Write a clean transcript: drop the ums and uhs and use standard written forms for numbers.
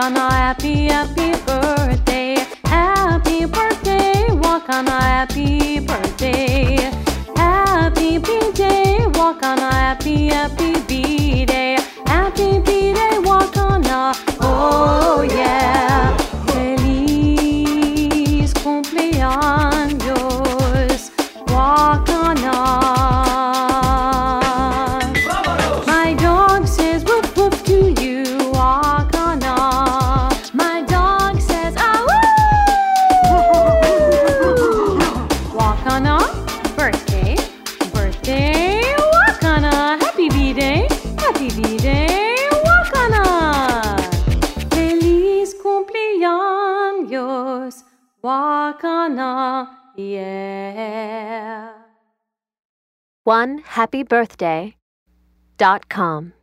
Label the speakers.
Speaker 1: Wakana, happy, happy birthday. Happy birthday, Wakana, happy birthday. Happy B-Day, Wakana, happy, happy B-Day. Happy B-Day, Wakana, oh yeah. Feliz cumpleaños, Wakana. My dog says woof woof to you, Wakana. My dog says ah woo. Wakana, birthday, birthday, Wakana. Happy B-Day, Wakana. Feliz cumpleaños, Wakana, yeah.
Speaker 2: OneHappyBirthday.com